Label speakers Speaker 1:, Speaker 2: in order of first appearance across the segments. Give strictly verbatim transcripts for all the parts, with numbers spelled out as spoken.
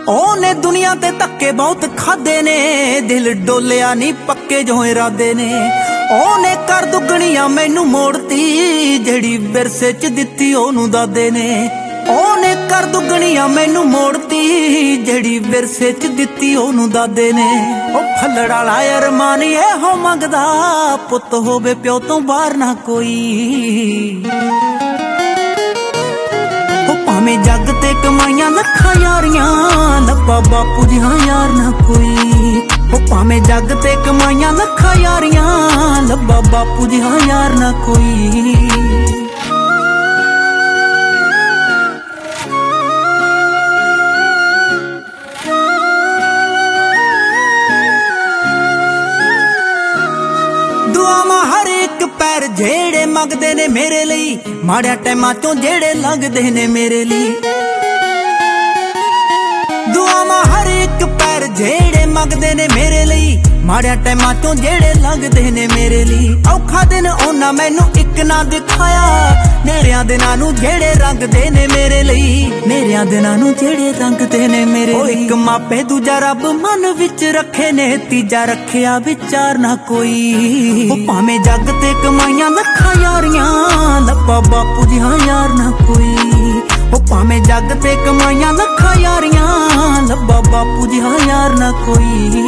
Speaker 1: ओने दुनिया ते धक्के बहुत खादे ने, दिल डोलिया नहीं पक्के जो इरादे ने। ओने कर दुगणियां मैनू मोड़ती, जेड़ी विरसे च दित्ती ओनू दादे ने। ओने कर दुगणियां मैनू मोड़ती, जेड़ी विरसे च दित्ती ओनू दादे ने। ओ फल्लड़ वाला अरमान एहो मंगदा, पुत्त होवे प्यो तो बाहर ना कोई। भावें जग ते कमाइयां लखां यारियां, लब्बा बापू जी हाँ यार ना कोई। ओ भावें जग ते कमाइयां लखां यारियां, लब्बा बापू जी हाँ यार ना कोई। दुआवां हर एक पैर जेड़े मंगदे ने मेरे लिए, माड़िया टाइमां चों जेड़े लगदे ने मेरे लिए। दुआवां हर एक पैर जेड़े मंगदे ने मेरे लिए, माड़िया टाइमां चों जेड़े लगदे ने मेरे लिए। औखा दिन ओना मैनू इक ना दिखाया, नेरियां दिनां नू जेड़े रंगदे ने मेरे लिए। नेरियां दिनां नू जेड़े रंगदे ने मेरे लिए। इक मापे दूजा रब मन विच रखे ने, तीजा रखिया विचार ना कोई। ओ भावें जग ते कमाइयां लखां यारियां, लब्बा बापू जी हाँ यार ना कोई। ओ भावें जग ते कमाइयां लखां यारियां, लब्बा बापू जी हाँ यार ना कोई।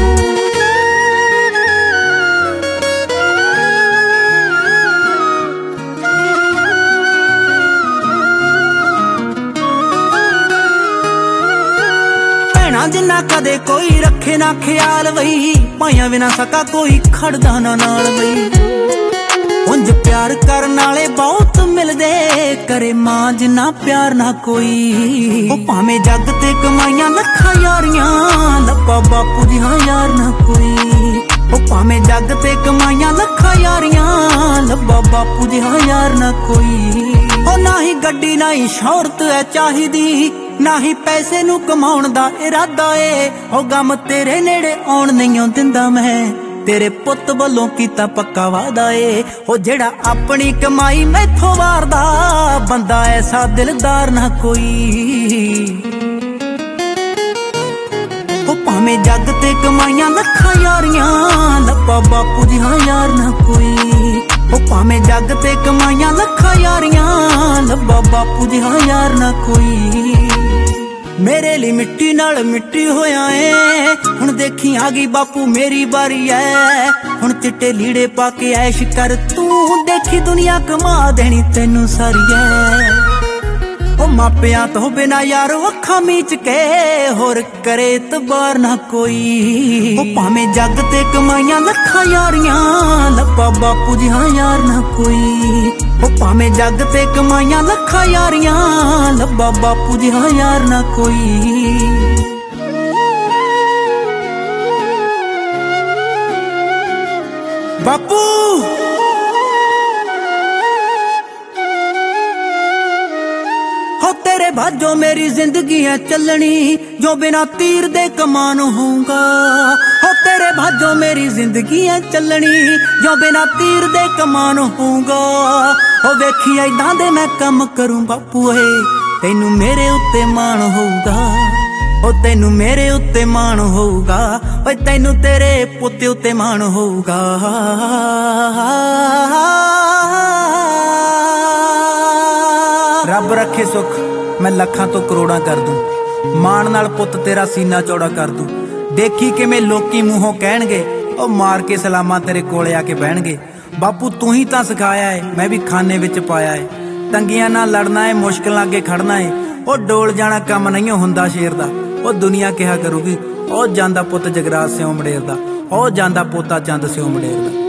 Speaker 1: जिन्ना कदे कोई रखे ना ख्याल वही, भाइयां बिना सका कोई खड़दा ना नाल वही। उंज प्यार करन वाले बहुत मिलदे, करे मां जिन्ना प्यार ना कोई। ओ भावें जग ते कमाइयां लखां यारियां, लब्बा बापू जी हाँ यार ना कोई। ओ भावें जग ते कमाइयां लखां यारियां, लब्बा बापू जी हाँ यार ना कोई। ओ ना ही गड्डी ना ही शौहरत है चाहिदी, ना ही पैसे नू कमाउण दा इरादा ए। ओ गम तेरे नेड़े आउण नहीं दिंदा मैं, तेरे पुत्त वल्लों कीता पक्का वादा ए। ओ जेड़ा अपनी कमाई मैथों वारदा, बंदा ऐसा दिलदार ना कोई। ओ भावें जग ते कमाइयां लखां यारियां, लब्बा बापू जी हाँ यार ना कोई। ओ भावें जग ते कमाइयां लखां यारियां, लब्बा बापू जी हाँ यार ना कोई। मेरे लिए मिट्टी नाल मिट्टी होया है, हुण देखी आ गई बापू मेरी बारी है। हुण चिट्टे लीड़े पाके ऐश कर तू, देखी दुनिया कमा देनी तेनू सारी है। ओ मापियां तो बिना यार अखां मीच के, होर करे तबार ना कोई। ओ भावें जग ते कमाइयां लखां यारियां, लब्बा बापू जी हाँ यार ना कोई। ओ भावें जग ते कमाइयां लखां यारियां, लब्बा बापू जी हाँ यार ना कोई। बापू हो तेरे भाजो मेरी जिंदगी है चलनी, जो बिना तीर दे कमान होऊंगा। हो तेरे भाजो मेरी जिंदगी है चलनी, जो बिना तीर दे कमान होऊंगा। हो वेखी ऐदां दे मैं कम करूं बापू ए, तैनू मेरे उत्ते मान होऊगा। ओ तैनू मेरे उत्ते मान होऊगा, ओए तैनू तेरे पुत्ते उत्ते मान होऊगा। रब रखे सुख मैं लखां तो करोड़ां कर दूं, मान नाल पुत्त तेरा सीना चौड़ा कर दूं। देखी किवें लोकी मूहों कहणगे, ओ मार के सलामां तेरे कोले आके बहणगे। बापू तू ही तां सिखाया है, मैं भी खाने विच पाया है। तंगियां नाल लड़ना है, मुश्किलां अगे खड़ना है। ओ डोल जाना कम नहीं हुंदा शेर दा, ओ दुनिया कहा करूगी ओ जांदा पुत्त जगराज सिओ मड़ेर दा, ओ जांदा पोता चंद सिओ मड़ेर दा।